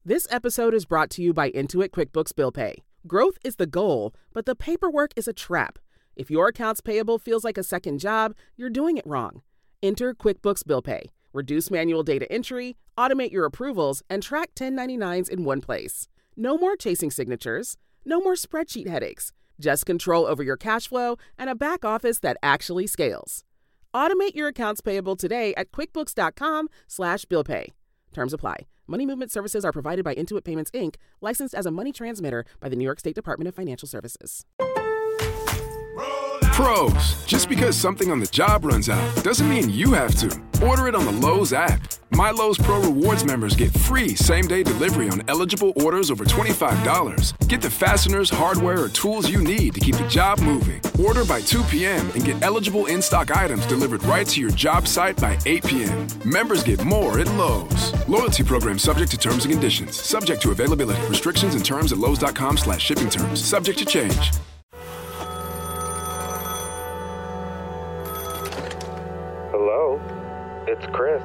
This episode is brought to you by Intuit QuickBooks Bill Pay. Growth is the goal, but the paperwork is a trap. If your accounts payable feels like a second job, you're doing it wrong. Enter QuickBooks Bill Pay. Reduce manual data entry, automate your approvals, and track 1099s in one place. No more chasing signatures. No more spreadsheet headaches. Just control over your cash flow and a back office that actually scales. Automate your accounts payable today at quickbooks.com/billpay. Terms apply. Money movement services are provided by Intuit Payments, Inc., licensed as a money transmitter by the New York State Department of Financial Services. Pros, just because something on the job runs out doesn't mean you have to. Order it on the Lowe's app. My Lowe's Pro Rewards members get free same-day delivery on eligible orders over $25. Get the fasteners, hardware, or tools you need to keep the job moving. Order by 2 p.m. and get eligible in-stock items delivered right to your job site by 8 p.m. Members get more at Lowe's. Loyalty program subject to terms and conditions. Subject to availability. Restrictions and terms at lowes.com/shipping terms. Subject to change. Hello, it's Chris.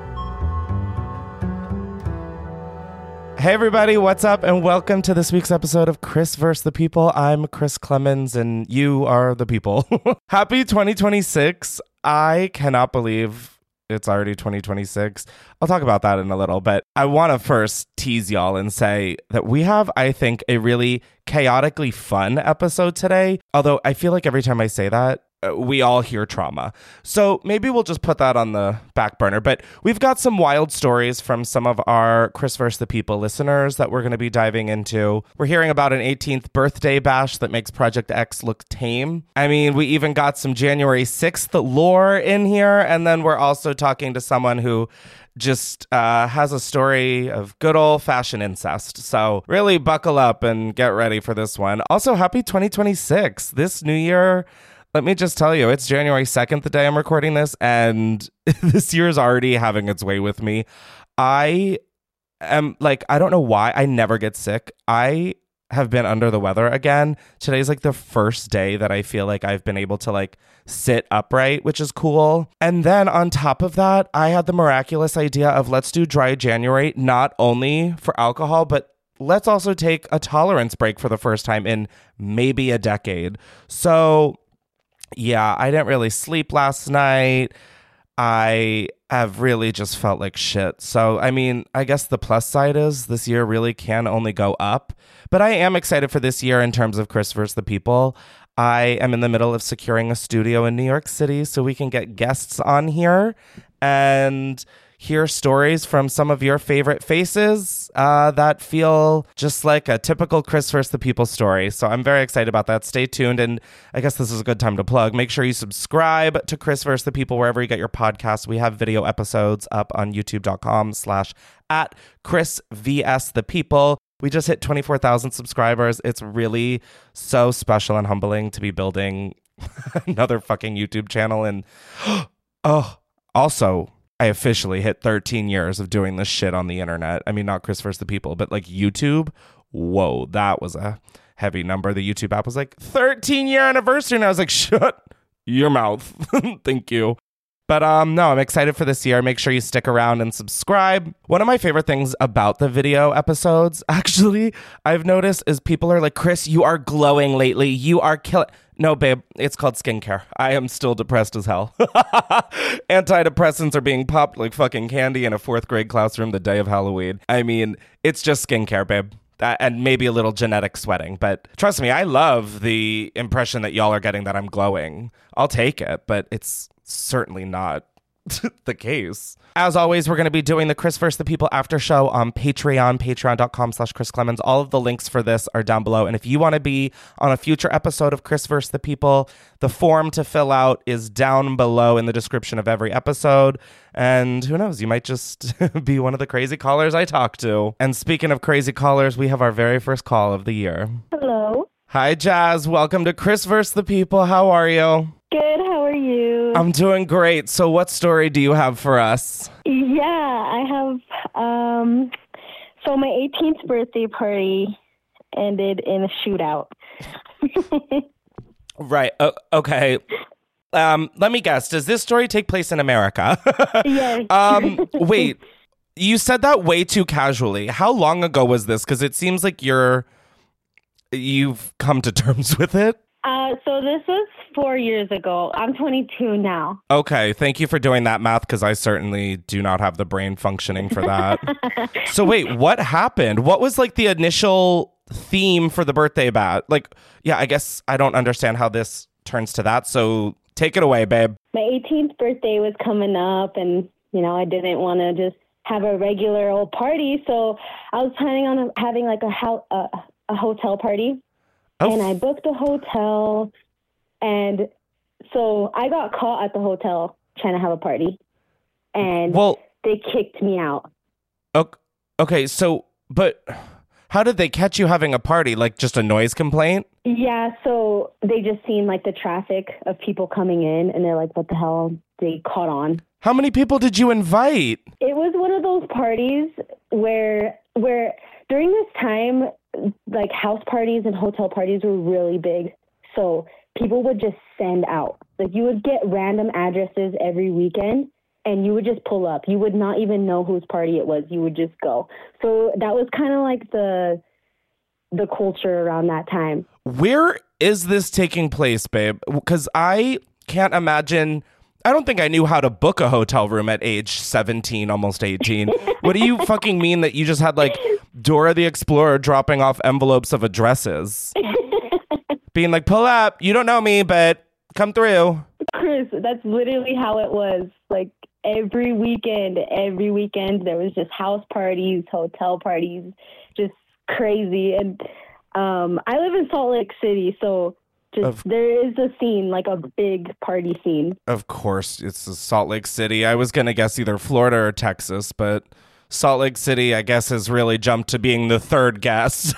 Hey everybody, what's up? And welcome to this week's episode of Chris vs. the People. I'm Chris Clemens and you are the people. Happy 2026. I cannot believe it's already 2026. I'll talk about that in a little, but I want to first tease y'all and say that we have, I think, a really chaotically fun episode today. Although I feel like every time I say that, we all hear trauma. So maybe we'll just put that on the back burner. But we've got some wild stories from some of our Chris vs. the People listeners that we're going to be diving into. We're hearing about an 18th birthday bash that makes Project X look tame. I mean, we even got some January 6th lore in here. And then we're also talking to someone who just has a story of good old-fashioned incest. So really buckle up and get ready for this one. Also, happy 2026. This new year, let me just tell you, it's January 2nd, the day I'm recording this, and this year is already having its way with me. I am I don't know why I never get sick. I have been under the weather again. Today's the first day that I feel like I've been able to sit upright, which is cool. And then on top of that, I had the miraculous idea of let's do dry January, not only for alcohol, but let's also take a tolerance break for the first time in maybe a decade. So yeah, I didn't really sleep last night. I have really just felt like shit. So, I mean, I guess the plus side is this year really can only go up. But I am excited for this year in terms of Chris vs. the People. I am in the middle of securing a studio in New York City so we can get guests on here and hear stories from some of your favorite faces that feel just like a typical Chris vs. the People story. So I'm very excited about that. Stay tuned. And I guess this is a good time to plug. Make sure you subscribe to Chris vs. the People wherever you get your podcasts. We have video episodes up on youtube.com/@ChrisVSThePeople. We just hit 24,000 subscribers. It's really so special and humbling to be building another fucking YouTube channel. And also, I officially hit 13 years of doing this shit on the internet. I mean, not Chris vs. the People, but YouTube. Whoa, that was a heavy number. The YouTube app was 13-year anniversary. And I was like, shut your mouth. Thank you. But no, I'm excited for this year. Make sure you stick around and subscribe. One of my favorite things about the video episodes, actually, I've noticed is people are like, Chris, you are glowing lately. You are killing. No, babe, it's called skincare. I am still depressed as hell. Antidepressants are being popped like fucking candy in a 4th grade classroom the day of Halloween. I mean, it's just skincare, babe. And maybe a little genetic sweating. But trust me, I love the impression that y'all are getting that I'm glowing. I'll take it, but it's certainly not the case. As always, we're going to be doing the Chris vs. the People after show on Patreon, patreon.com/Chris Clemens. All of the links for this are down below. And if you want to be on a future episode of Chris vs. the People, the form to fill out is down below in the description of every episode. And who knows, you might just be one of the crazy callers I talk to. And speaking of crazy callers, we have our very first call of the year. Hello. Hi, Jazz. Welcome to Chris vs. the People. How are you? Good. How are you? I'm doing great. So what story do you have for us? Yeah, I have, so my 18th birthday party ended in a shootout. Right. Okay. Let me guess. Does this story take place in America? Yes. Wait. You said that way too casually. How long ago was this? Because it seems like you've come to terms with it. So this was 4 years ago. I'm 22 now. Okay, thank you for doing that math, because I certainly do not have the brain functioning for that. So wait, what happened? What was like the initial theme for the birthday bat? Like, yeah, I guess I don't understand how this turns to that. So take it away, babe. My 18th birthday was coming up, and, I didn't want to just have a regular old party. So I was planning on having like a hotel party. Oh. And I booked a hotel, and so I got caught at the hotel trying to have a party, and they kicked me out. Okay, so, but how did they catch you having a party? Like just a noise complaint? Yeah, so they just seen like the traffic of people coming in, and they're like, what the hell? They caught on. How many people did you invite? It was one of those parties where during this time, like house parties and hotel parties were really big. So people would just send out. Like you would get random addresses every weekend and you would just pull up. You would not even know whose party it was. You would just go. So that was kind of like the culture around that time. Where is this taking place, babe? Because I can't imagine. I don't think I knew how to book a hotel room at age 17, almost 18. What do you fucking mean that you just had like Dora the Explorer dropping off envelopes of addresses? Being like, pull up. You don't know me, but come through. Chris, that's literally how it was. Like every weekend, there was just house parties, hotel parties, just crazy. And I live in Salt Lake City, so there is a scene, like a big party scene. Of course, it's Salt Lake City. I was going to guess either Florida or Texas, but Salt Lake City, I guess, has really jumped to being the third guess.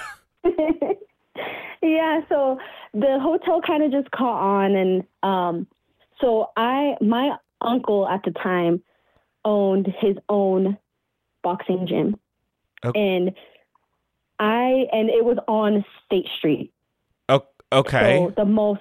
Yeah, so the hotel kind of just caught on, and so my uncle at the time owned his own boxing gym, and it was on State Street. Okay. So the most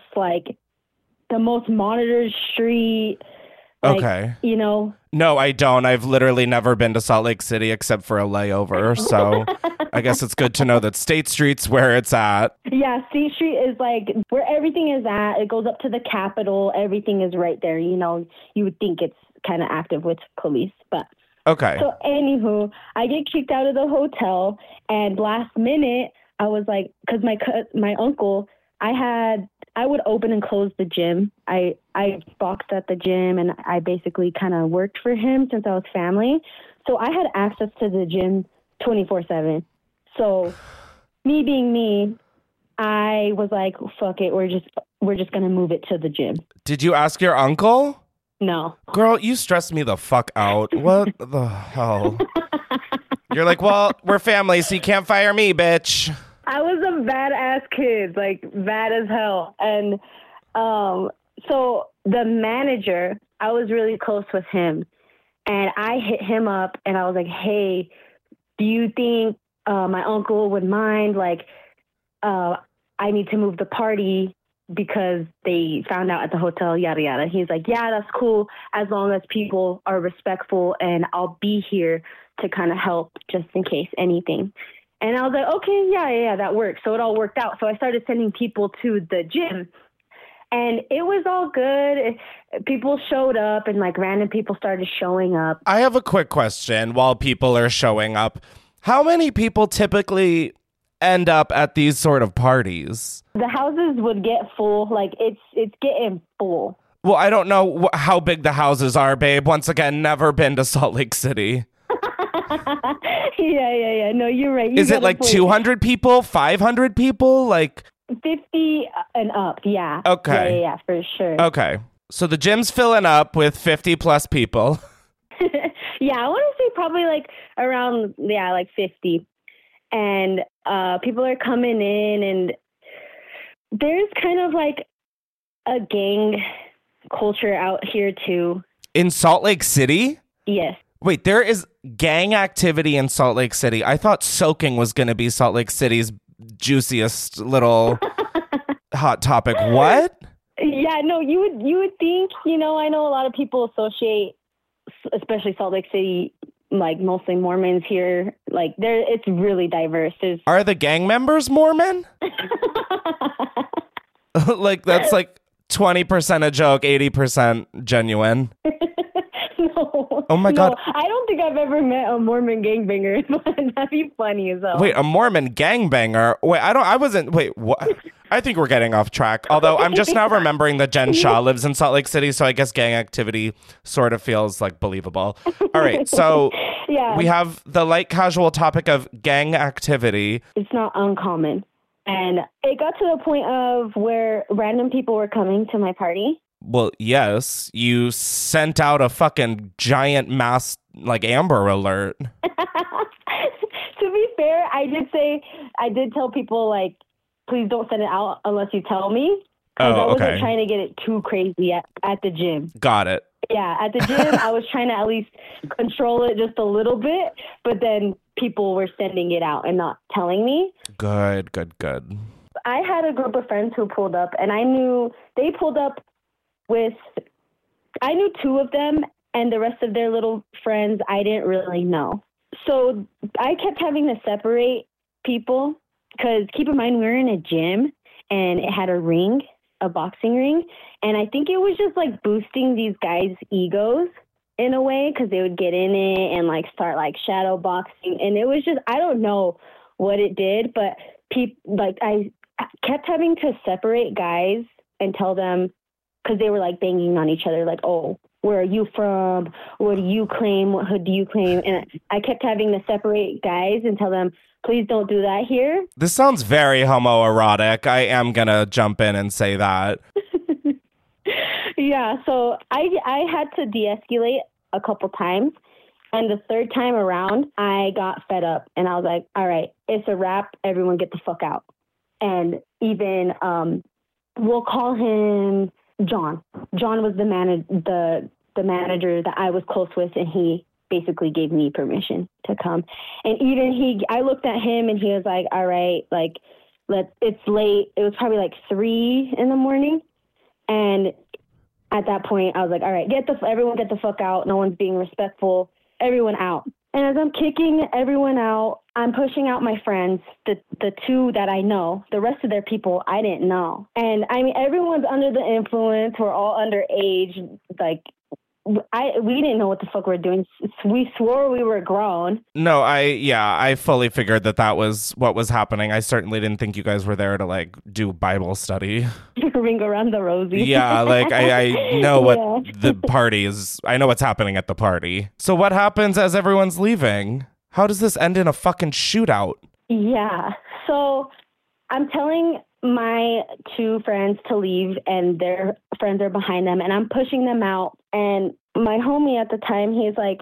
monitored street. Like, okay. No, I don't. I've literally never been to Salt Lake City except for a layover. So I guess it's good to know that State Street's where it's at. Yeah, State Street is like where everything is at. It goes up to the Capitol. Everything is right there. You would think it's kind of active with police, but. Okay. So anywho, I get kicked out of the hotel, and last minute I was like, because my uncle, I would open and close the gym. I boxed at the gym, and I basically kind of worked for him since I was family. So I had access to the gym 24/7. So me being me, I was like, fuck it, we're just gonna move it to the gym. Did you ask your uncle? No. Girl, you stress me the fuck out. What the hell? You're like, well, we're family, so you can't fire me, bitch. I was a badass kid, like bad as hell. And so the manager, I was really close with him. And I hit him up and I was like, hey, do you think my uncle would mind? Like, I need to move the party because they found out at the hotel, yada, yada. He's like, yeah, that's cool, as long as people are respectful, and I'll be here to kind of help just in case anything. And I was like, okay, yeah, that works. So it all worked out. So I started sending people to the gym, and it was all good. People showed up, and like random people started showing up. I have a quick question while people are showing up. How many people typically end up at these sort of parties? The houses would get full. Like it's getting full. Well, I don't know how big the houses are, babe. Once again, never been to Salt Lake City. Yeah. No, you're right. Is it like 200 people, 500 people? Like 50 and up, yeah. Okay. Yeah, for sure. Okay. So the gym's filling up with 50 plus people. Yeah, I want to say probably like around, like 50. And people are coming in, and there's kind of like a gang culture out here too. In Salt Lake City? Yes. Wait, there is gang activity in Salt Lake City. I thought soaking was going to be Salt Lake City's juiciest little hot topic. What? Yeah, no, you would think, I know a lot of people associate, especially Salt Lake City, like mostly Mormons here. Like it's really diverse. Are the gang members Mormon? Like that's like 20% a joke, 80% genuine. No. Oh my God. I don't think I've ever met a Mormon gangbanger, but that'd be funny as hell. Wait, a Mormon gangbanger? What? I think we're getting off track. Although I'm just now remembering that Jen Shaw lives in Salt Lake City, so I guess gang activity sort of feels like believable. All right, so yeah. We have the light casual topic of gang activity. It's not uncommon. And it got to the point of where random people were coming to my party. Well, yes, you sent out a fucking giant mass, like, Amber Alert. To be fair, I did tell people, like, please don't send it out unless you tell me. Because I wasn't trying to get it too crazy at the gym. Got it. Yeah, at the gym, I was trying to at least control it just a little bit, but then people were sending it out and not telling me. Good. I had a group of friends who pulled up, and I knew they pulled up I knew two of them, and the rest of their little friends I didn't really know. So I kept having to separate people, because keep in mind, we were in a gym, and it had a boxing ring, and I think it was just like boosting these guys' egos in a way, because they would get in it and like start like shadow boxing, and it was just, I don't know what it did, but I kept having to separate guys and tell them, because they were like banging on each other, like, oh, where are you from? What do you claim? What hood do you claim? And I kept having to separate guys and tell them, please don't do that here. This sounds very homoerotic. I am going to jump in and say that. Yeah, so I had to de-escalate a couple times. And the third time around, I got fed up. And I was like, all right, it's a wrap. Everyone get the fuck out. And even we'll call him John. John was the manager that I was close with, and he basically gave me permission to come. And even I looked at him, and he was like, all right, like, it's late. It was probably like 3 a.m. And at that point, I was like, all right, everyone get the fuck out. No one's being respectful. Everyone out. And as I'm kicking everyone out, I'm pushing out my friends, the two that I know. The rest of their people, I didn't know. And I mean, everyone's under the influence. We're all underage. Like, we didn't know what the fuck we're doing. We swore we were grown. No, I fully figured that was what was happening. I certainly didn't think you guys were there to like do Bible study. Ring around the rosy. Yeah, like I know what the party is. I know what's happening at the party. So what happens as everyone's leaving? How does this end in a fucking shootout? Yeah. So I'm telling my two friends to leave, and their friends are behind them, and I'm pushing them out. And my homie at the time, he's like,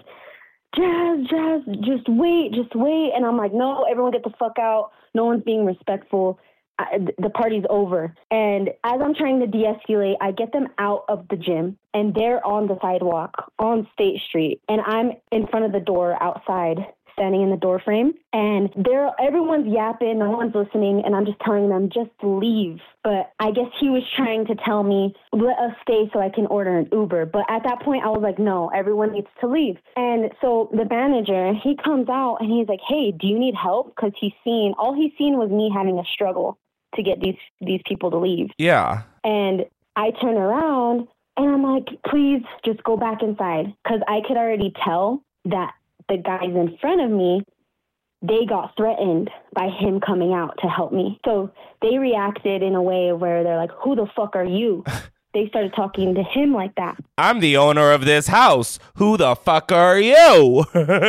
Jazz, just wait. And I'm like, no, everyone get the fuck out. No one's being respectful. The party's over. And as I'm trying to de-escalate, I get them out of the gym, and they're on the sidewalk on State Street, and I'm in front of the door outside, standing in the door frame, and everyone's yapping, no one's listening, and I'm just telling them, just leave. But I guess he was trying to tell me, let us stay so I can order an Uber. But at that point, I was like, no, everyone needs to leave. And so the manager, he comes out, and he's like, hey, do you need help? Because all he's seen was me having a struggle to get these people to leave. Yeah. And I turn around, and I'm like, please just go back inside. Because I could already tell that the guys in front of me, they got threatened by him coming out to help me. So they reacted in a way where they're like, who the fuck are you? They started talking to him like that. I'm the owner of this house. Who the fuck are you?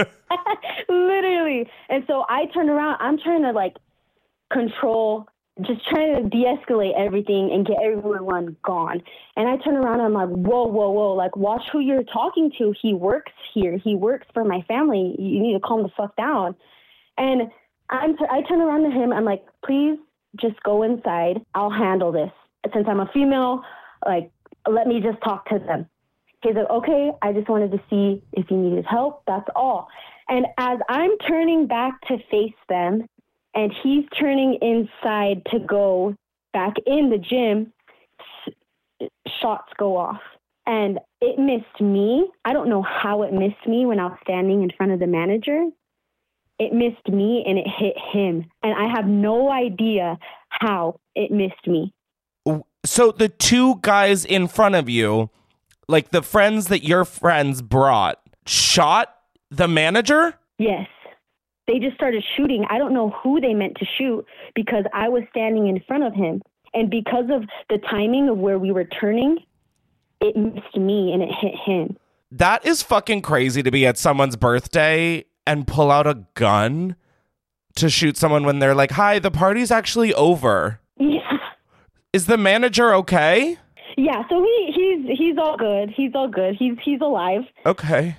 Literally. And so I turn around. I'm trying to like control, just trying to de-escalate everything and get everyone gone. And I turn around and I'm like, whoa, like, watch who you're talking to. He works here. He works for my family. You need to calm the fuck down. And I turn around to him. I'm like, please just go inside. I'll handle this. Since I'm a female, like, let me just talk to them. He's like, okay, I just wanted to see if you needed help. That's all. And as I'm turning back to face them, and he's turning inside to go back in the gym, shots go off. And it missed me. I don't know how it missed me when I was standing in front of the manager. It missed me and it hit him. And I have no idea how it missed me. So the two guys in front of you, like the friends that your friends brought, shot the manager? Yes. They just started shooting. I don't know who they meant to shoot because I was standing in front of him. And because of the timing of where we were turning, it missed me and it hit him. That is fucking crazy to be at someone's birthday and pull out a gun to shoot someone when they're like, hi, the party's actually over. Yeah. Is the manager okay? Yeah, so he's all good. He's all good. He's alive. Okay.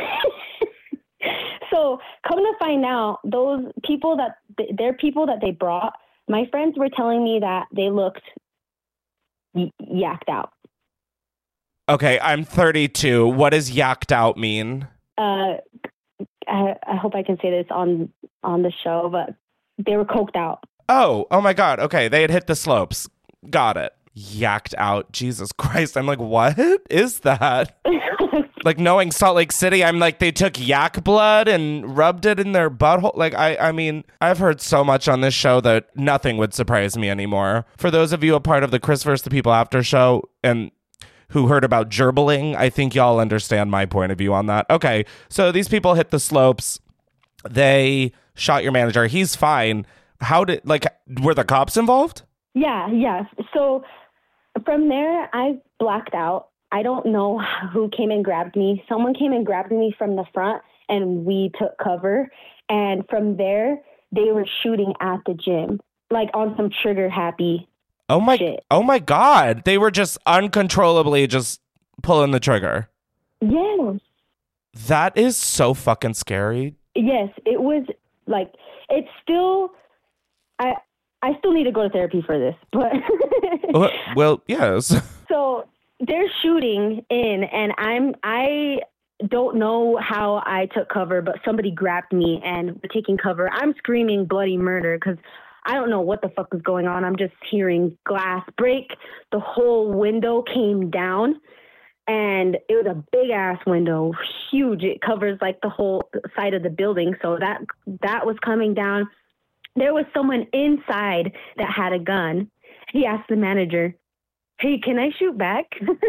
So come to find out, those people they're people that they brought, my friends were telling me that they looked yacked out. Okay, I'm 32. What does yacked out mean? I hope I can say this on the show, but they were coked out. Oh my God. Okay, they had hit the slopes. Got it. Yacked out. Jesus Christ. I'm like, what is that? Like knowing Salt Lake City, I'm like, they took yak blood and rubbed it in their butthole. Like, I mean, I've heard so much on this show that nothing would surprise me anymore. For those of you a part of the Chris vs. the People after show and who heard about gerbling, I think y'all understand my point of view on that. Okay, so these people hit the slopes. They shot your manager. He's fine. Were the cops involved? Yeah. So from there, I blacked out. I don't know who came and grabbed me. Someone came and grabbed me from the front, and we took cover. And from there, they were shooting at the gym, like on some trigger happy shit. Oh my God. They were just uncontrollably just pulling the trigger. Yes. That is so fucking scary. Yes, it was like, it's still, I still need to go to therapy for this, but. Well, yes. So they're shooting in, and I don't know how I took cover, but somebody grabbed me and we're taking cover. I'm screaming bloody murder because I don't know what the fuck is going on. I'm just hearing glass break. The whole window came down, and it was a big ass window, huge. It covers like the whole side of the building. So that was coming down. There was someone inside that had a gun. He asked the manager, hey, can I shoot back?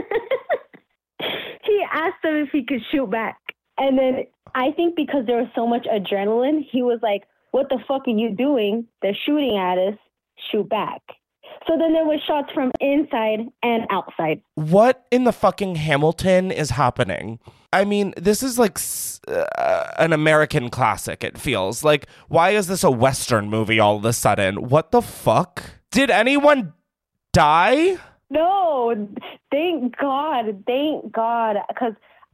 He asked him if he could shoot back. And then I think because there was so much adrenaline, he was like, what the fuck are you doing? They're shooting at us. Shoot back. So then there was shots from inside and outside. What in the fucking Hamilton is happening? I mean, this is like an American classic, it feels. Like, why is this a Western movie all of a sudden? What the fuck? Did anyone die? No, thank God. Because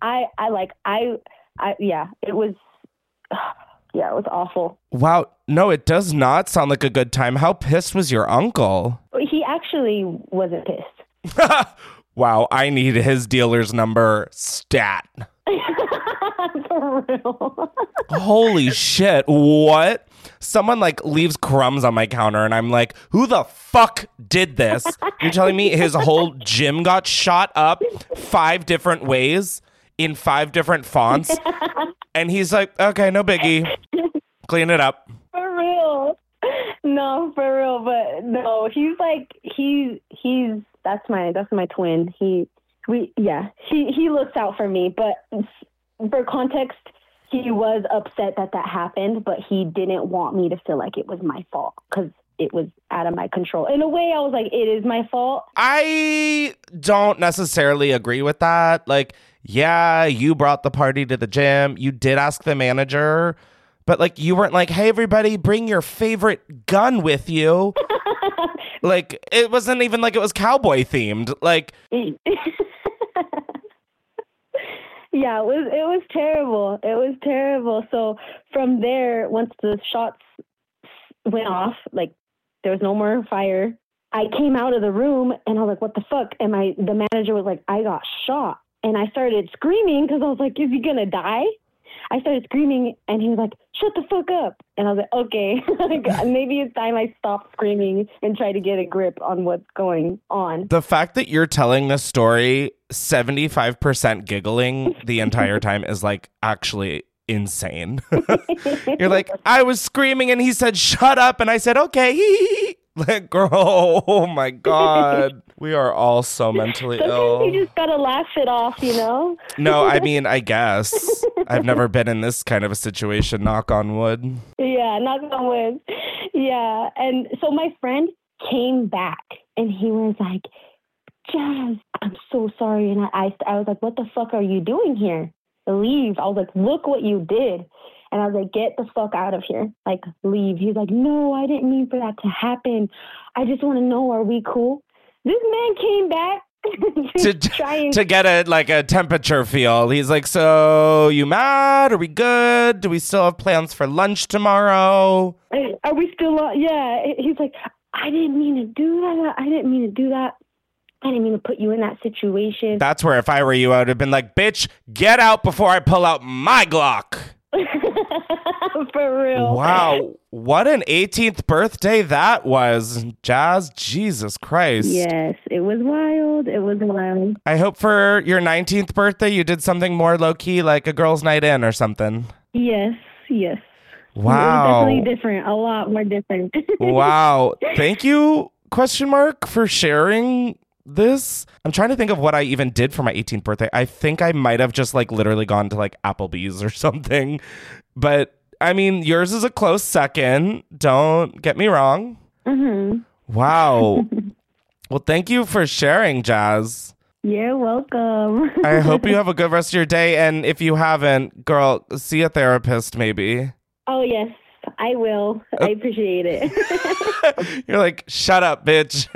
it was awful. Wow. No, it does not sound like a good time. How pissed was your uncle? He actually wasn't pissed. Wow, I need his dealer's number stat. For real. Holy shit. What? Someone like leaves crumbs on my counter and I'm like, who the fuck did this? You're telling me his whole gym got shot up 5 different ways in 5 different fonts? And he's like, okay, no biggie. Clean it up. For real. No, for real. But no, he's like, that's my twin. He looks out for me. But for context, he was upset that happened, but he didn't want me to feel like it was my fault because it was out of my control. In a way, I was like, it is my fault. I don't necessarily agree with that. Like, yeah, you brought the party to the gym. You did ask the manager, but like, you weren't like, hey, everybody, bring your favorite gun with you. Like, it wasn't even like it was cowboy themed. Like, yeah, it was terrible. It was terrible. So from there, once the shots went off, like there was no more fire. I came out of the room and I was like, what the fuck? And the manager was like, I got shot. And I started screaming because I was like, is he going to die? I started screaming and he was like, shut the fuck up. And I was like, okay, maybe it's time I stop screaming and try to get a grip on what's going on. The fact that you're telling this story 75% giggling the entire time is like actually insane. You're like, I was screaming and he said, shut up. And I said, okay. Like, girl, oh my God. We are all so mentally ill. Sometimes you just gotta laugh it off, you know? No, I mean, I guess. I've never been in this kind of a situation, knock on wood. Yeah, knock on wood. Yeah. And so my friend came back and he was like, Jazz, I'm so sorry. And I was like, what the fuck are you doing here? Leave. I was like, look what you did. And I was like, get the fuck out of here. Like, leave. He's like, no, I didn't mean for that to happen. I just want to know, are we cool? This man came back to get a temperature feel. He's like, so you mad? Are we good? Do we still have plans for lunch tomorrow? Are we still yeah. He's like, I didn't mean to do that. I didn't mean to put you in that situation. That's where if I were you, I would have been like, bitch, get out before I pull out my Glock. For real. Wow. What an 18th birthday that was, Jazz. Jesus Christ. Yes, it was wild. It was wild. I hope for your 19th birthday you did something more low-key, like a girls' night in or something. Yes. Wow. It was definitely different. A lot more different. Wow. Thank you, for sharing this. I'm trying to think of what I even did for my 18th birthday. I think I might have just like literally gone to like Applebee's or something. But I mean, yours is a close second. Don't get me wrong. Mm-hmm. Wow. Well, thank you for sharing, Jazz. You're welcome. I hope you have a good rest of your day. And if you haven't, girl, see a therapist maybe. Oh, yes, I will. I appreciate it. You're like, shut up, bitch.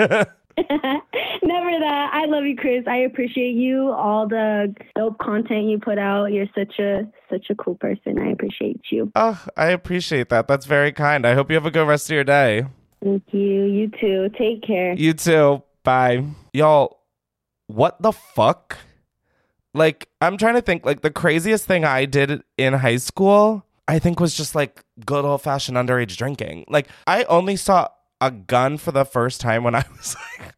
Never that. I love you, Chris. I appreciate you. All the dope content you put out. You're such a cool person. I appreciate you. Oh, I appreciate that. That's very kind. I hope you have a good rest of your day. Thank you. You too. Take care. You too. Bye. Y'all, what the fuck? Like, I'm trying to think, like, the craziest thing I did in high school, I think was just like good old-fashioned underage drinking. Like, I only saw a gun for the first time when I was like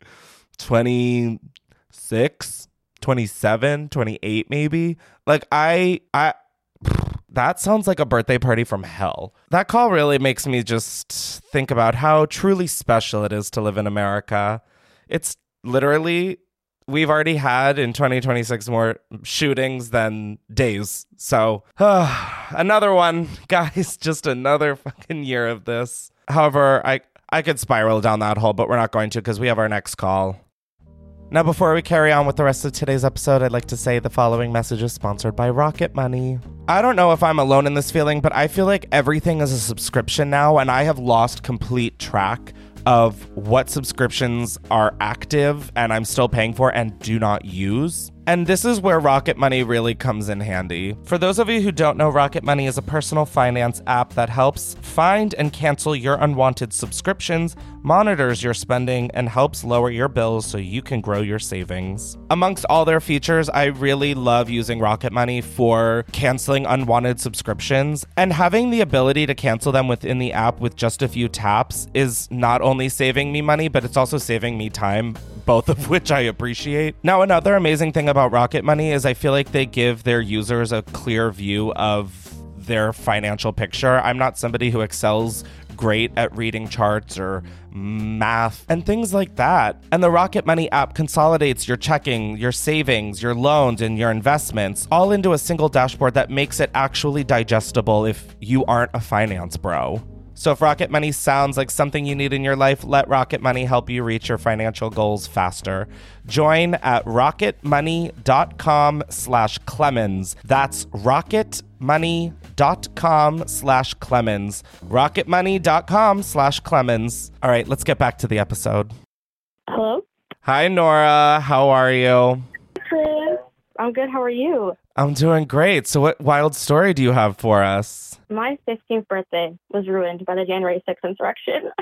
26, 27, 28 maybe. Like I that sounds like a birthday party from hell. That call really makes me just think about how truly special it is to live in America. It's literally, we've already had in 2026 more shootings than days. So another one, guys, just another fucking year of this. However, I could spiral down that hole, but we're not going to because we have our next call. Now, before we carry on with the rest of today's episode, I'd like to say the following message is sponsored by Rocket Money. I don't know if I'm alone in this feeling, but I feel like everything is a subscription now, and I have lost complete track of what subscriptions are active and I'm still paying for and do not use. And this is where Rocket Money really comes in handy. For those of you who don't know, Rocket Money is a personal finance app that helps find and cancel your unwanted subscriptions, monitors your spending, and helps lower your bills so you can grow your savings. Amongst all their features, I really love using Rocket Money for canceling unwanted subscriptions, and having the ability to cancel them within the app with just a few taps is not only saving me money, but it's also saving me time, both of which I appreciate. Now, another amazing thing about Rocket Money is I feel like they give their users a clear view of their financial picture. I'm not somebody who excels great at reading charts or math and things like that. And the Rocket Money app consolidates your checking, your savings, your loans, and your investments all into a single dashboard that makes it actually digestible if you aren't a finance bro. So if Rocket Money sounds like something you need in your life, let Rocket Money help you reach your financial goals faster. Join at rocketmoney.com/Clemens. That's rocketmoney.com/Clemens. rocketmoney.com/Clemens. All right, let's get back to the episode. Hello? Hi, Nora. How are you? Chris. I'm good. How are you? I'm doing great. So what wild story do you have for us? My 15th birthday was ruined by the January 6th insurrection.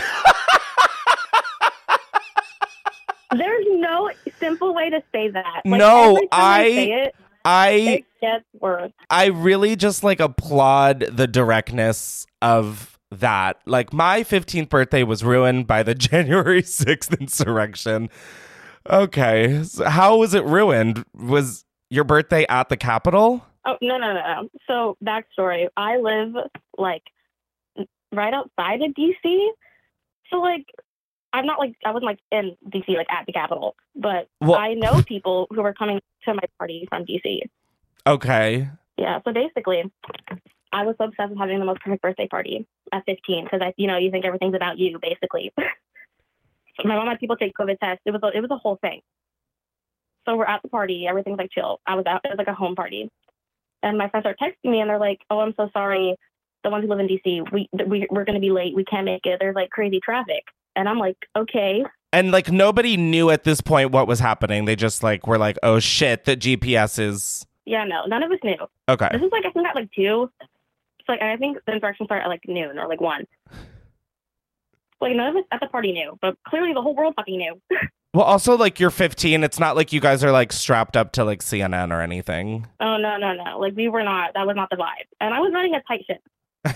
There's no simple way to say that. Like, no, every time I say it gets worse. I really just like applaud the directness of that. Like, my 15th birthday was ruined by the January 6th insurrection. Okay. So how was it ruined? Was your birthday at the Capitol? Oh, no. So, backstory. I live, like, right outside of D.C., so, like, I wasn't, like, in D.C., like, at the Capitol, but I know people who were coming to my party from D.C. Okay. Yeah, so basically, I was so obsessed with having the most perfect birthday party at 15, because, you think everything's about you, basically. My mom had people take COVID tests. It was a whole thing. So we're at the party. Everything's, like, chill. It was like a home party. And my friends are texting me, and they're like, oh, I'm so sorry. The ones who live in D.C., we're going to be late. We can't make it. There's, like, crazy traffic. And I'm like, okay. And, like, nobody knew at this point what was happening. They just, like, were like, oh, shit, the GPS is... Yeah, no, none of us knew. Okay. This is, like, I think at, like, 2. It's like, I think the insurrection started at, like, noon or, like, 1. Like, none of us at the party knew, but clearly the whole world fucking knew. Well, also, like, you're 15. It's not like you guys are, like, strapped up to, like, CNN or anything. Oh, no. Like, we were not. That was not the vibe. And I was running a tight ship.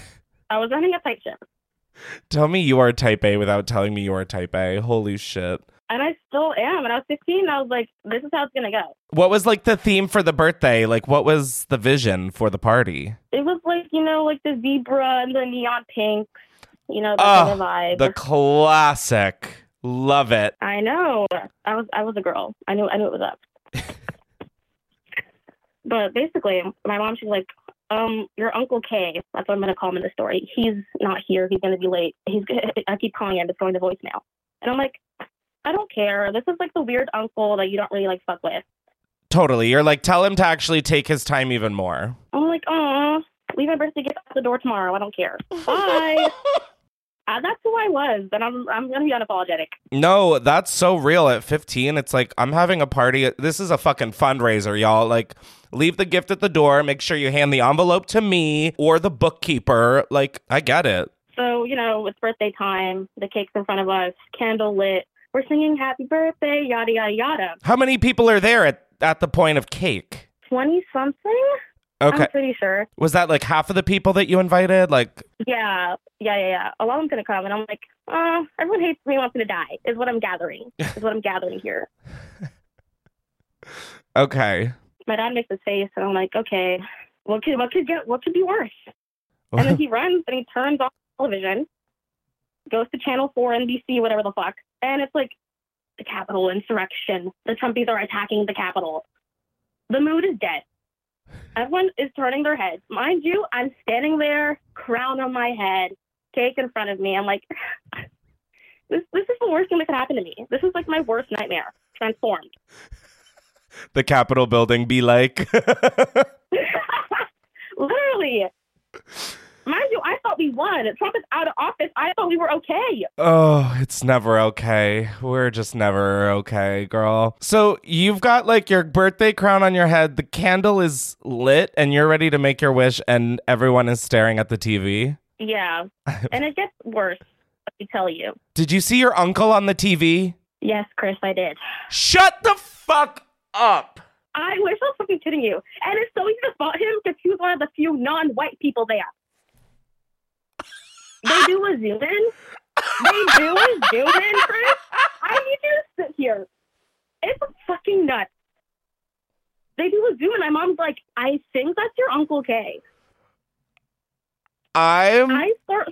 Tell me you are type A without telling me you are type A. Holy shit. And I still am. And I was 15, and I was like, this is how it's going to go. What was, like, the theme for the birthday? Like, what was the vision for the party? It was, like, like, the zebra and the neon pinks. That kind of vibe. The classic. Love it. I know. I was a girl. I knew it was up. But basically, my mom, she's like, your Uncle K, that's what I'm going to call him in the story. He's not here. He's going to be late. I keep calling him. It's going to voicemail. And I'm like, I don't care. This is like the weird uncle that you don't really like fuck with. Totally. You're like, tell him to actually take his time even more. I'm like, leave my birthday gift at the door tomorrow. I don't care. Bye. That's who I was, and I'm going to be unapologetic. No, that's so real. At 15, it's like, I'm having a party. This is a fucking fundraiser, y'all. Like, leave the gift at the door. Make sure you hand the envelope to me or the bookkeeper. Like, I get it. So, it's birthday time. The cake's in front of us. Candle lit. We're singing happy birthday, yada, yada, yada. How many people are there at the point of cake? 20-something? Okay. I'm pretty sure. Was that like half of the people that you invited? Like, Yeah. A lot of them's going to come. And I'm like, everyone hates me and wants me to die, is what I'm gathering. Here. Okay. My dad makes his face, and I'm like, okay, what could be worse? And then he runs, and he turns off television, goes to Channel 4, NBC, whatever the fuck. And it's like, the Capitol insurrection. The Trumpies are attacking the Capitol. The mood is dead. Everyone is turning their heads. Mind you, I'm standing there, crown on my head, cake in front of me. I'm like, this is the worst thing that could happen to me. This is like my worst nightmare, transformed. The Capitol building be like. Literally. Mind you, I thought we won. Trump is out of office. I thought we were okay. Oh, it's never okay. We're just never okay, girl. So you've got like your birthday crown on your head. The candle is lit and you're ready to make your wish and everyone is staring at the TV. Yeah. And it gets worse, let me tell you. Did you see your uncle on the TV? Yes, Chris, I did. Shut the fuck up. I wish I was fucking kidding you. And it's so easy to spot him because he was one of the few non-white people there. They do a zoom in. Chris. I need you to sit here. It's fucking nuts. They do a zoom in. My mom's like, I think that's your Uncle K. I start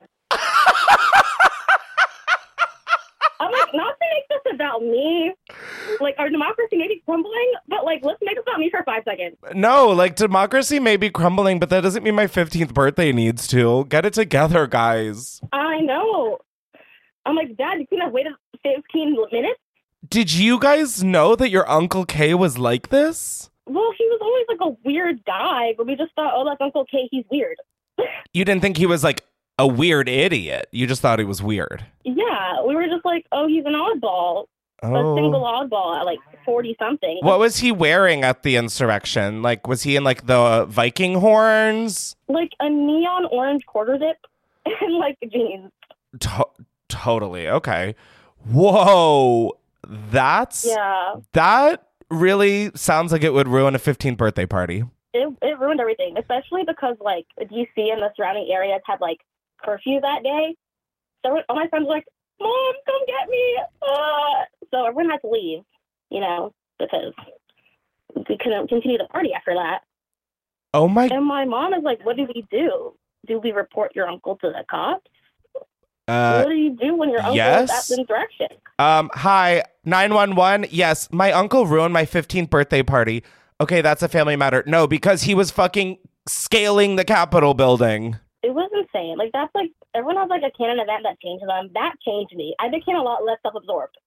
I'm like, not to make this about me. Like, our democracy may be crumbling, but, like, let's make it about me for 5 seconds. No, like, democracy may be crumbling, but that doesn't mean my 15th birthday needs to. Get it together, guys. I know. I'm like, Dad, you couldn't have waited 15 minutes? Did you guys know that your Uncle K was like this? Well, he was always, like, a weird guy, but we just thought, oh, that's Uncle K, he's weird. You didn't think he was, like, a weird idiot. You just thought he was weird. Yeah, we were just like, oh, he's an oddball. Oh. A single oddball at like 40-something. What was he wearing at the insurrection? Like, was he in like the Viking horns? Like a neon orange quarter zip and like jeans. Totally. Okay. Whoa. That really sounds like it would ruin a 15th birthday party. It ruined everything, especially because like DC and the surrounding areas had like curfew that day. So all my friends were like, Mom, come get me. So everyone had to leave, because we couldn't continue the party after that. Oh my. And my mom is like, what do we do? Do we report your uncle to the cops? What do you do when your uncle is at the insurrection? Hi, 911. Yes, my uncle ruined my 15th birthday party. Okay, that's a family matter. No, because he was fucking scaling the Capitol building. It was insane. Like, that's like, everyone has like a canon event that changed them. That changed me. I became a lot less self-absorbed.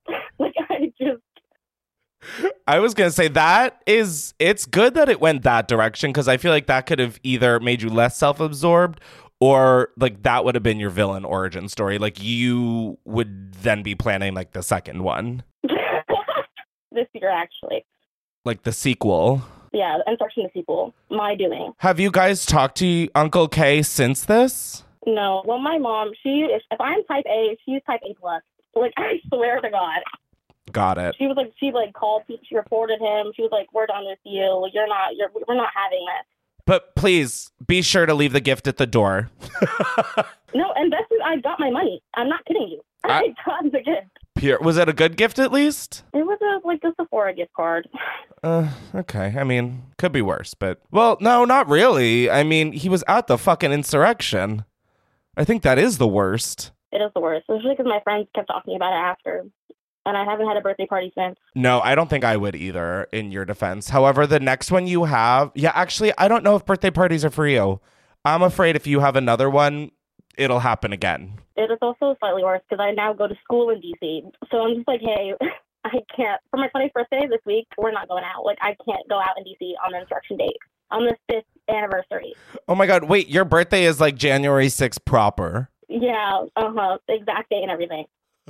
I was going to say it's good that it went that direction, because I feel like that could have either made you less self-absorbed, or like that would have been your villain origin story. Like, you would then be planning like the second one. This year, actually. Like the sequel. Yeah, the instruction the sequel. My doing. Have you guys talked to Uncle K since this? No. Well, my mom, if I'm type A, she's type A plus. Like, I swear to God. Got it. She called, she reported him. She was like, we're done with you. We're not having this. But please be sure to leave the gift at the door. No, and I got my money. I'm not kidding you. I got the gift. Was it a good gift at least? It was a Sephora gift card. Okay. I mean, could be worse, but well, no, not really. I mean, he was at the fucking insurrection. I think that is the worst. It is the worst, especially because my friends kept talking about it after. And I haven't had a birthday party since. No, I don't think I would either, in your defense. However, the next one you have... Yeah, actually, I don't know if birthday parties are for you. I'm afraid if you have another one, it'll happen again. It is also slightly worse because I now go to school in D.C. So I'm just like, hey, I can't... For my 20th birthday this week, we're not going out. Like, I can't go out in D.C. on the instruction date. On the 5th anniversary. Oh my God, wait, your birthday is like January 6th proper. Yeah, exact date and everything.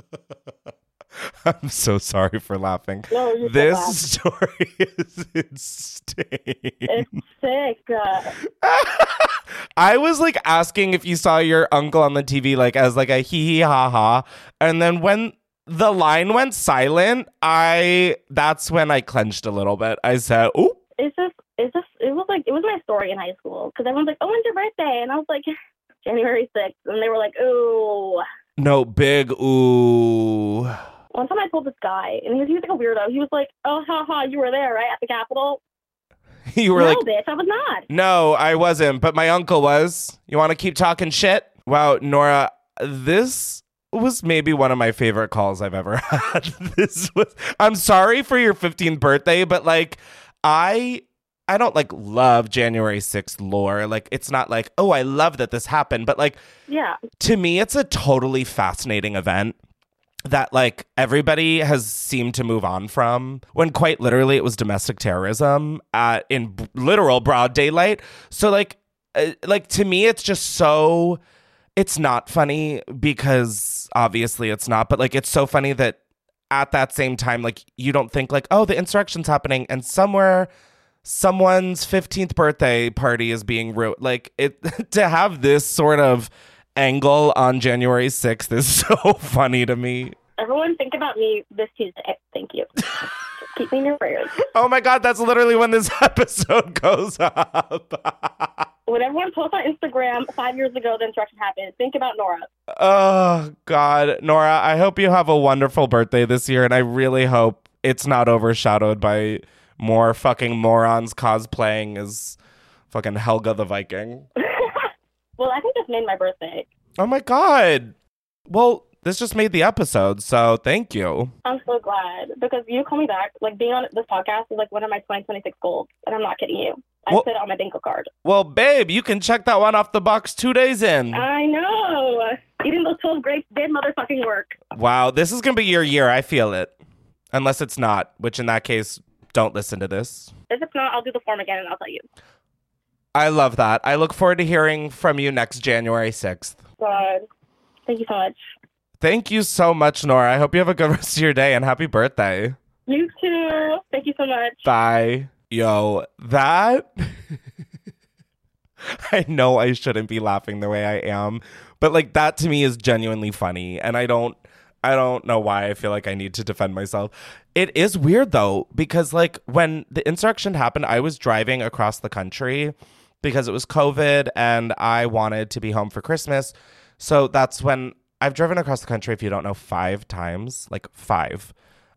I'm so sorry for laughing. No, this story is insane. It's sick. I was like asking if you saw your uncle on the TV like as like a hee hee ha ha, and then when the line went silent, that's when I clenched a little bit. I said, "Ooh." It was my story in high school because everyone's like, "Oh, when's your birthday?" And I was like, January 6th, and they were like, "Ooh." No, big ooh. One time I told this guy, and he was like a weirdo. He was like, "Oh, haha, you were there, right, at the Capitol?" You were no, like, bitch, I was not. No, I wasn't, but my uncle was. You want to keep talking shit? Wow, Nora, this was maybe one of my favorite calls I've ever had. I'm sorry for your 15th birthday, but like, I don't like love January 6th lore. Like, it's not like, oh, I love that this happened, but like, yeah, to me, it's a totally fascinating event that like everybody has seemed to move on from, when quite literally it was domestic terrorism in literal broad daylight. So like to me, it's just so, it's not funny because obviously it's not, but like, it's so funny that at that same time, like you don't think like, oh, the insurrection's happening and somewhere someone's 15th birthday party is being ruined. Like it to have this sort of angle on January 6th is so funny to me. Everyone think about me this Tuesday. Thank you. Keep me in your prayers. Oh my God, that's literally when this episode goes up. When everyone posts on Instagram 5 years ago the insurrection happened, think about Nora. Oh God, Nora, I hope you have a wonderful birthday this year, and I really hope it's not overshadowed by more fucking morons cosplaying as fucking Helga the Viking. Well, I think this made my birthday. Oh my God. Well, this just made the episode, so thank you. I'm so glad, because you call me back. Like, being on this podcast is like one of my 2026 goals, and I'm not kidding you. I put it on my bingo card. Well, babe, you can check that one off the box 2 days in. I know. Eating those 12 grapes did motherfucking work. Wow, this is going to be your year. I feel it. Unless it's not, which in that case, don't listen to this. If it's not, I'll do the form again, and I'll tell you. I love that. I look forward to hearing from you next January 6th. God. Thank you so much. Thank you so much, Nora. I hope you have a good rest of your day, and happy birthday. You too. Thank you so much. Bye. Yo, that... I know I shouldn't be laughing the way I am, but like that to me is genuinely funny, and I don't know why I feel like I need to defend myself. It is weird though, because like when the insurrection happened, I was driving across the country because it was COVID and I wanted to be home for Christmas. So that's when I've driven across the country, if you don't know, 5 times, like 5.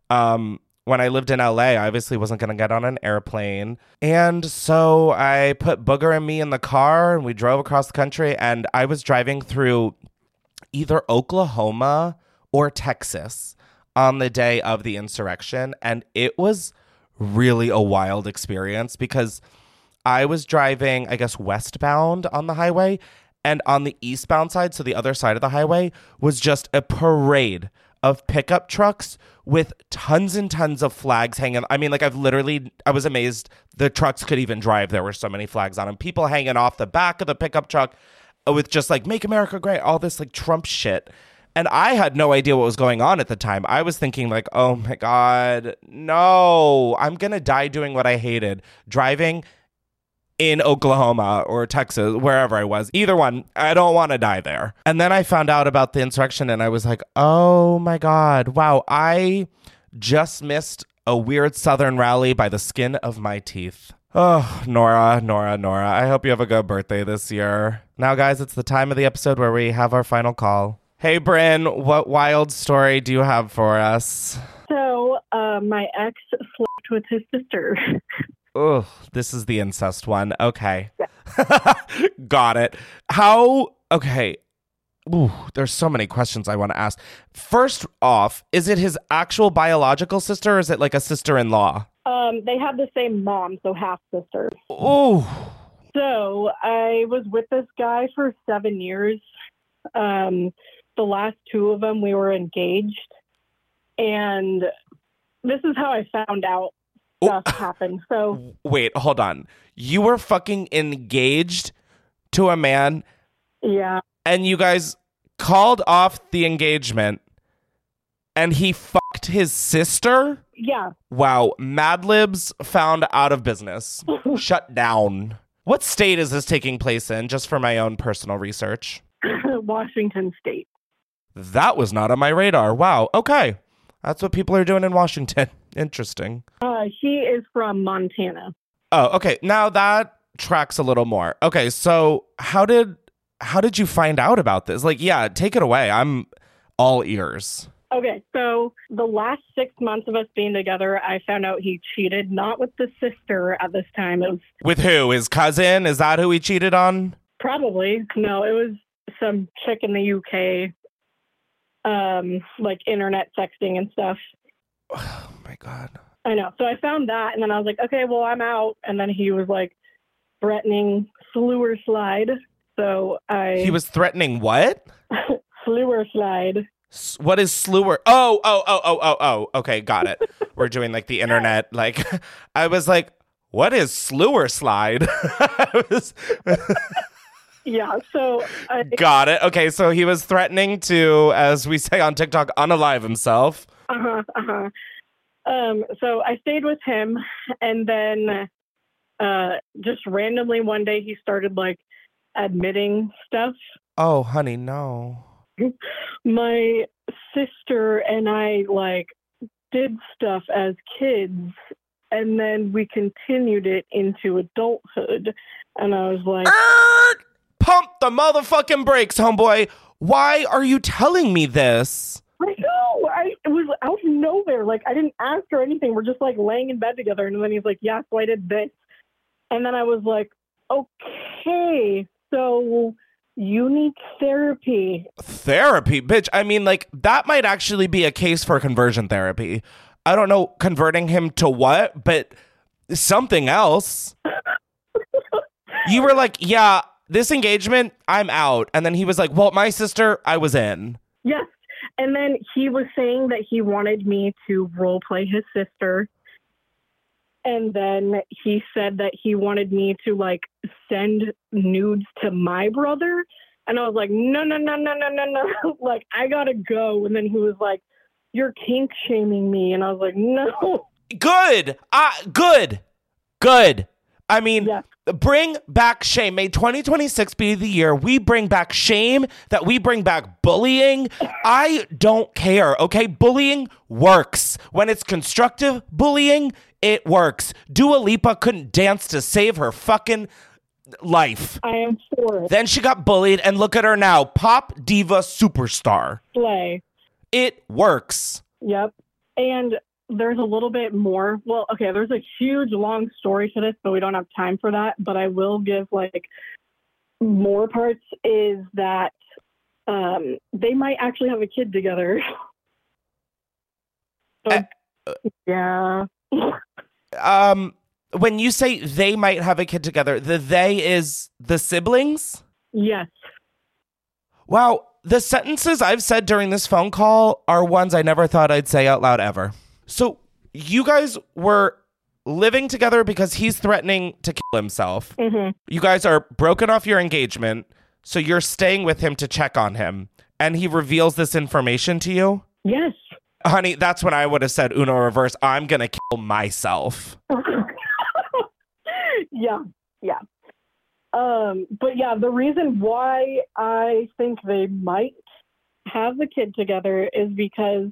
When I lived in LA, I obviously wasn't going to get on an airplane. And so I put Booger and me in the car and we drove across the country. And I was driving through either Oklahoma or Texas on the day of the insurrection. And it was really a wild experience because I was driving, I guess, westbound on the highway. And on the eastbound side, so the other side of the highway, was just a parade of pickup trucks with tons and tons of flags hanging. I mean, like I was amazed the trucks could even drive. There were so many flags on them. People hanging off the back of the pickup truck with just like, make America great, all this like Trump shit. And I had no idea what was going on at the time. I was thinking like, oh my God, no, I'm going to die doing what I hated. Driving in Oklahoma or Texas, wherever I was. Either one, I don't want to die there. And then I found out about the insurrection and I was like, oh my God, wow, I just missed a weird Southern rally by the skin of my teeth. Oh, Nora, I hope you have a good birthday this year. Now, guys, it's the time of the episode where we have our final call. Hey, Bryn, what wild story do you have for us? So, my ex slept with his sister. Oh, this is the incest one. Okay. Yeah. Got it. How? Okay. Ooh, there's so many questions I want to ask. First off, is it his actual biological sister or is it like a sister-in-law? They have the same mom, so half-sister. Oh. So I was with this guy for 7 years. The last 2 of them, we were engaged. And this is how I found out stuff happened. So wait, hold on. You were fucking engaged to a man? Yeah. And you guys called off the engagement and he fucked his sister? Yeah. Wow. Mad Libs found out of business. Shut down. What state is this taking place in, just for my own personal research? Washington State. That was not on my radar. Wow. Okay. That's what people are doing in Washington. Interesting. He is from Montana. Oh, okay. Now that tracks a little more. Okay, so how did you find out about this? Like, yeah, take it away. I'm all ears. Okay, so the last 6 months of us being together, I found out he cheated, not with the sister at this time. It was with who? His cousin? Is that who he cheated on? Probably. No, it was some chick in the UK, like internet sexting and stuff. Oh my God. I know. So I found that and then I was like, okay, well, I'm out. And then he was like threatening slewer slide. So He was threatening what? Slewer slide. What is slewer? Oh. Okay, got it. We're doing like the internet. Like, I was like, what is slewer slide? Yeah, so... Got it. Okay, so he was threatening to, as we say on TikTok, unalive himself. So I stayed with him, and then just randomly one day he started, like, admitting stuff. Oh, honey, no. My sister and I, like, did stuff as kids, and then we continued it into adulthood. And I was like... Pump the motherfucking brakes, homeboy. Why are you telling me this? I know. It was out of nowhere. Like, I didn't ask or anything. We're just, like, laying in bed together. And then he's like, yeah, so I did this. And then I was like, okay, so you need therapy. Therapy? Bitch, I mean, like, that might actually be a case for conversion therapy. I don't know, converting him to what, but something else. You were like, yeah, this engagement, I'm out. And then he was like, well, my sister, I was in. Yes. And then he was saying that he wanted me to role play his sister. And then he said that he wanted me to, like, send nudes to my brother. And I was like, no. Like, I gotta go. And then he was like, you're kink shaming me. And I was like, no. Good. Good. I mean, yeah. Bring back shame. May 2026 be the year we bring back shame, that we bring back bullying. I don't care, okay? Bullying works. When it's constructive bullying, it works. Dua Lipa couldn't dance to save her fucking life. I am for it. Then she got bullied, and look at her now. Pop diva superstar. Slay. It works. Yep. And there's a little bit more. Well, okay, there's a huge long story to this, but we don't have time for that. But I will give like more parts is that they might actually have a kid together. So, yeah. When you say they might have a kid together, the they is the siblings? Yes. Wow. The sentences I've said during this phone call are ones I never thought I'd say out loud ever. So you guys were living together because he's threatening to kill himself. Mm-hmm. You guys are broken off your engagement, so you're staying with him to check on him. And he reveals this information to you? Yes. Honey, that's when I would have said Uno reverse, I'm going to kill myself. Yeah. But yeah, the reason why I think they might have the kid together is because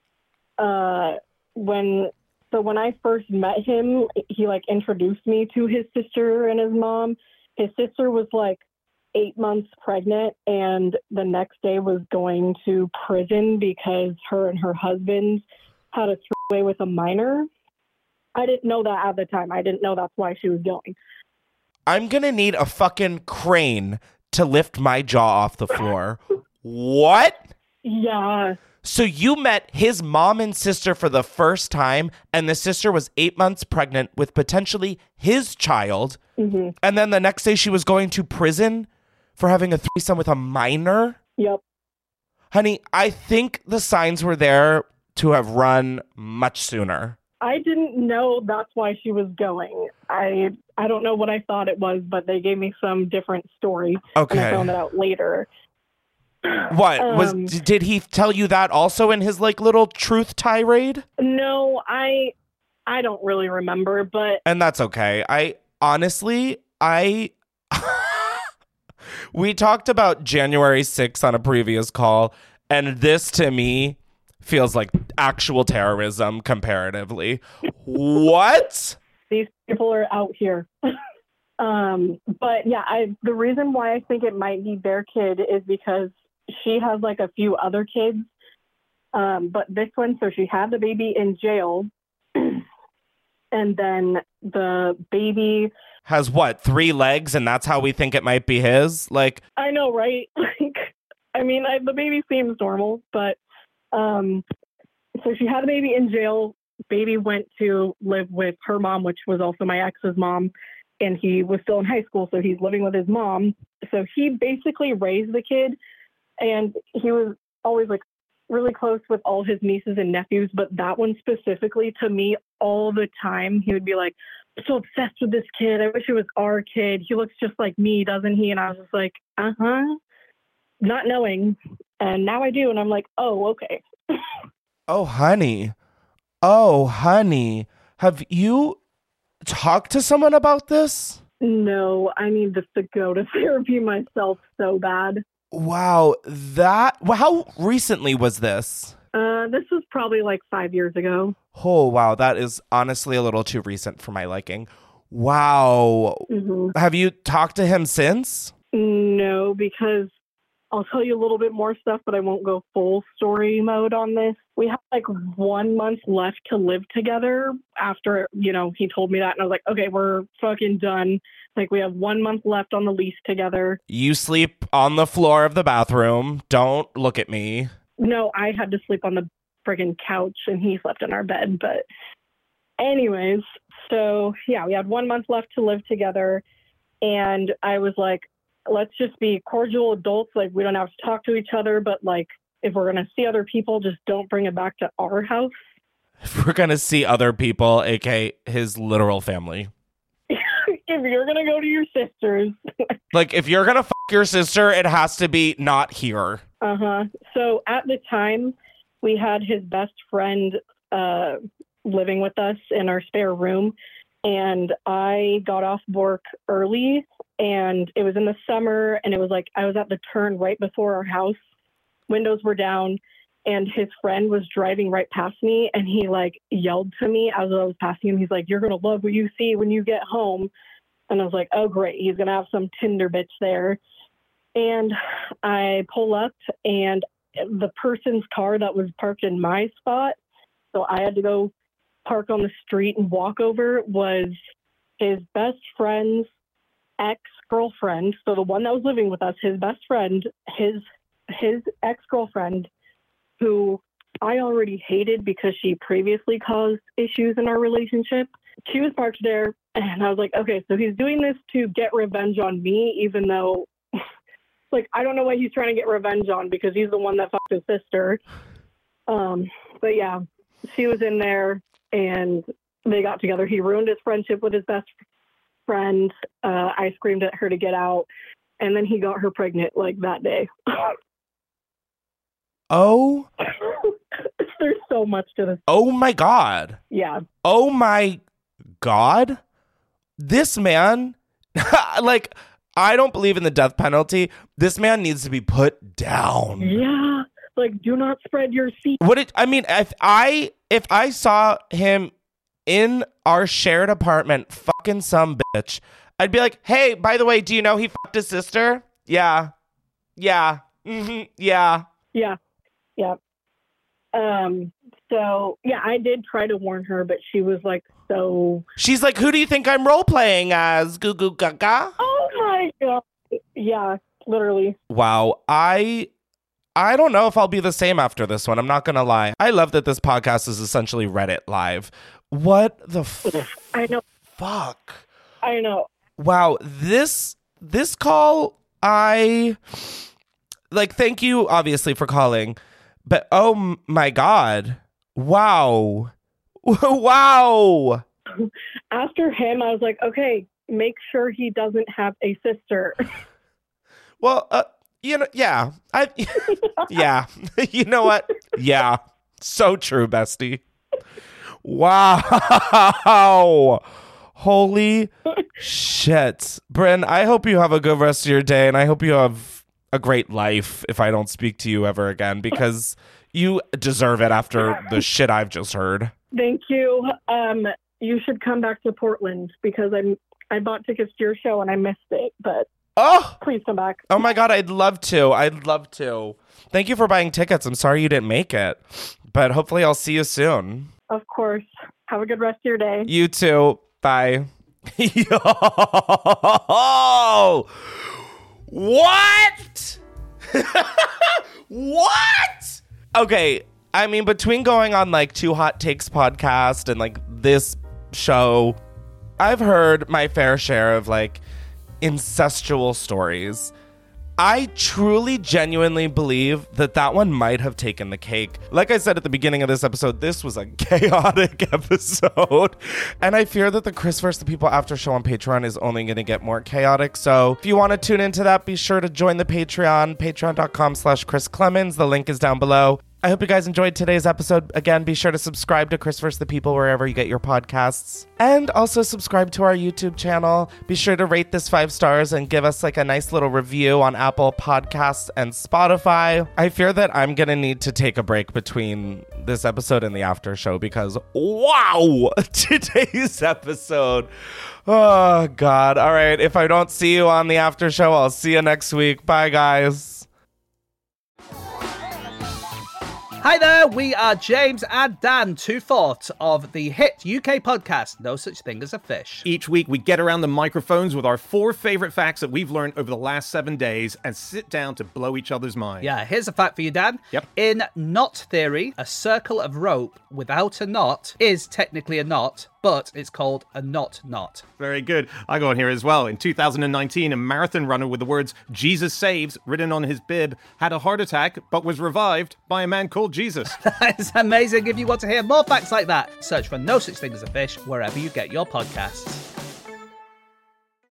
when I first met him, he like introduced me to his sister and his mom. His sister was like 8 months pregnant and the next day was going to prison because her and her husband had a three-way with a minor. I didn't know that at the time. I didn't know that's why she was going. I'm going to need a fucking crane to lift my jaw off the floor. What? Yeah. So you met his mom and sister for the first time, and the sister was 8 months pregnant with potentially his child. Mm-hmm. And then the next day she was going to prison for having a threesome with a minor? Yep. Honey, I think the signs were there to have run much sooner. I didn't know that's why she was going. I don't know what I thought it was, but they gave me some different story. Okay. And I found it out later. What? Did he tell you that also in his like little truth tirade? No, I don't really remember, but And that's okay. We talked about January 6th on a previous call, and this to me feels like actual terrorism comparatively. What? these people are out here. But yeah, the reason why I think it might be their kid is because she has like a few other kids. But this one, so she had the baby in jail. And then the baby has what, 3 legs, and that's how we think it might be his? Like, I know, right? The baby seems normal, but so she had the baby in jail. Baby went to live with her mom, which was also my ex's mom, and he was still in high school, so he's living with his mom. So he basically raised the kid, and he was always like really close with all his nieces and nephews, but that one specifically, to me, all the time, he would be like, I'm so obsessed with this kid. I wish it was our kid. He looks just like me, doesn't he? And I was just like, not knowing. And now I do. And I'm like, oh, okay. Oh, honey. Have you talked to someone about this? No, I need to go to therapy myself so bad. Wow. How recently was this? This was probably like 5 years ago. Oh, wow. That is honestly a little too recent for my liking. Wow. Mm-hmm. Have you talked to him since? No, because I'll tell you a little bit more stuff, but I won't go full story mode on this. We have like 1 month left to live together after, he told me that. And I was like, okay, we're fucking done. Like, we have 1 month left on the lease together. You sleep on the floor of the bathroom. Don't look at me. No, I had to sleep on the friggin' couch and he slept in our bed. But anyways, so yeah, we had 1 month left to live together. And I was like, let's just be cordial adults. Like, we don't have to talk to each other, but like, if we're going to see other people, just don't bring it back to our house. If we're going to see other people, aka his literal family. If you're going to go to your sister's. Like, if you're going to fuck your sister, it has to be not here. Uh-huh. So at the time, we had his best friend living with us in our spare room. And I got off work early, and it was in the summer, and it was like I was at the turn right before our house. Windows were down, and his friend was driving right past me, and he like yelled to me as I was passing him. He's like, "You're going to love what you see when you get home." And I was like, oh, great. He's going to have some Tinder bitch there. And I pull up, and the person's car that was parked in my spot, so I had to go park on the street and walk over was his best friend's ex-girlfriend. So the one that was living with us, his best friend, his ex-girlfriend, who I already hated because she previously caused issues in our relationship. She was parked there, and I was like, okay, so he's doing this to get revenge on me, even though, like, I don't know what he's trying to get revenge on because he's the one that fucked his sister. But yeah, she was in there, and they got together. He ruined his friendship with his best friend. I screamed at her to get out, and then he got her pregnant, like, that day. Oh. There's so much to this. Oh, my God. Yeah. Oh, my God. This man, like, I don't believe in the death penalty. This man needs to be put down. Yeah. Like, do not spread your seed. If I saw him in our shared apartment fucking some bitch, I'd be like, hey, by the way, do you know he fucked his sister? Yeah. Yeah. Mm-hmm. Yeah. Yeah. Yeah. So, yeah, I did try to warn her, but she was like, so... She's like, who do you think I'm role-playing as? Goo goo gaga? Oh, my God. Yeah, literally. Wow. I don't know if I'll be the same after this one. I'm not going to lie. I love that this podcast is essentially Reddit live. What the I know. Fuck? I know. Wow. This call, thank you, obviously, for calling. But, oh, my God. Wow. Wow. After him, I was like, okay, make sure he doesn't have a sister. Well, yeah. Yeah. You know what? Yeah. So true, bestie. Wow. Holy shit. Bryn, I hope you have a good rest of your day, and I hope you have a great life if I don't speak to you ever again, because you deserve it after the shit I've just heard. Thank you. You should come back to Portland because I bought tickets to your show and I missed it, but please come back. Oh my God, I'd love to. Thank you for buying tickets. I'm sorry you didn't make it, but hopefully I'll see you soon. Of course. Have a good rest of your day. You too. Bye. Yo! What? What? Okay, I mean, between going on like Two Hot Takes podcast and like this show, I've heard my fair share of like incestual stories. I truly, genuinely believe that one might have taken the cake. Like I said at the beginning of this episode, this was a chaotic episode. And I fear that the Chris vs. the People after show on Patreon is only going to get more chaotic. So if you want to tune into that, be sure to join the Patreon, patreon.com/Chris Clemens. The link is down below. I hope you guys enjoyed today's episode. Again, be sure to subscribe to Chris vs. the People wherever you get your podcasts. And also subscribe to our YouTube channel. Be sure to rate this 5 stars and give us like a nice little review on Apple Podcasts and Spotify. I fear that I'm going to need to take a break between this episode and the after show because, wow, today's episode. Oh, God. All right. If I don't see you on the after show, I'll see you next week. Bye, guys. Hi there, we are James and Dan, 2/4 of the hit UK podcast, No Such Thing as a Fish. Each week, we get around the microphones with our 4 favorite facts that we've learned over the last 7 days and sit down to blow each other's minds. Yeah, here's a fact for you, Dan. Yep. In knot theory, a circle of rope without a knot is technically a knot, but it's called a knot. Very good. I got on here as well. In 2019, a marathon runner with the words "Jesus saves" written on his bib had a heart attack, but was revived by a man called Jesus. That is amazing. If you want to hear more facts like that, search for No Such Thing as a Fish wherever you get your podcasts.